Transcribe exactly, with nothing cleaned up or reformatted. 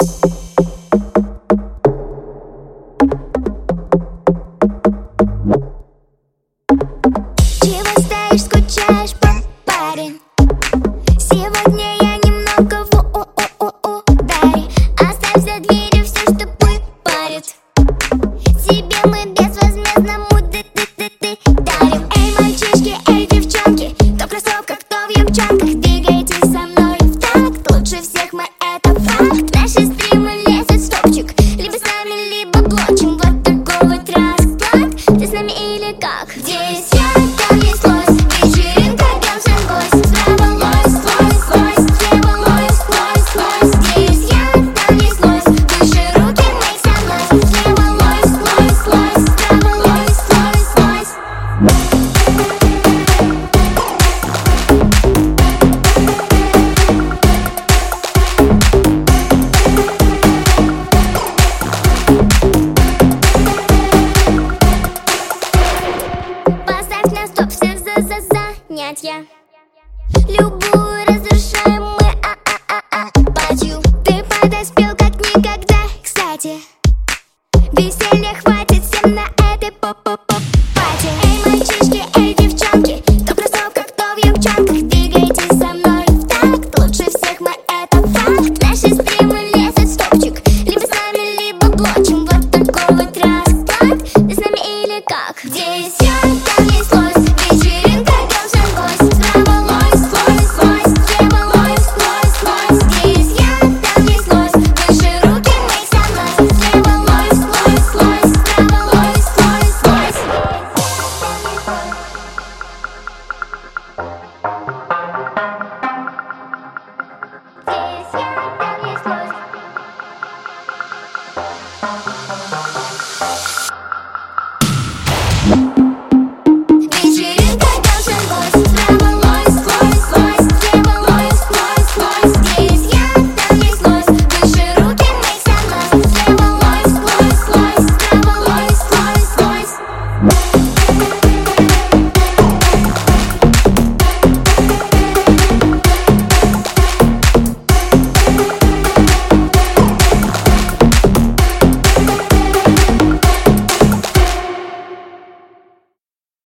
Чего стоишь, скучаешь, парень? Сегодня я немного в ударе. Оставь за дверью все, что парит. Тебе мы безвозмездно муды-ты-ты-ты дарим. Эй, мальчишки, эй, девчонки, кто в кроссовках, кто в юбчонках, двигайтесь со мной в такт. Лучше всех мы, это факт. Наши стримы лезут в стопчик. Либо с нами, либо блочим. Вот такой вот расклад. Ты с нами или как? Здесь я, там неслось. Вечеринка, girls and boys. Справа лось, лось, лось. Слева лось, лось, лось. Здесь я, там неслось. Выше руки, make some noise. Слева лось, лось, лось. Справа лось, лось, лось. Поставь на стоп все за-за-занятья. Любую разрушаем мы, а-а-а-а. Бадью, ты подоспел как никогда, кстати. Веселья хватит всем на этой поп-поп-поп-пати. Эй, мальчишки, эй, девчонки, кто в кроссовках, кто в юбчонках, двигайтесь со мной в такт. Лучше всех мы, это факт. Наши стримы лезут в стопчик. Либо с нами, либо блочим. Вот такой вот расклад. Ты с нами или как? Здесь я, там неслось. Вечеринка, girls and boys. Справа лось, лось, лось. Слева лось, лось, лось. Здесь я, там неслось. Выше руки, make some noise. Слева лось, лось, лось. Справа лось, лось, лось. Здесь я, там неслось.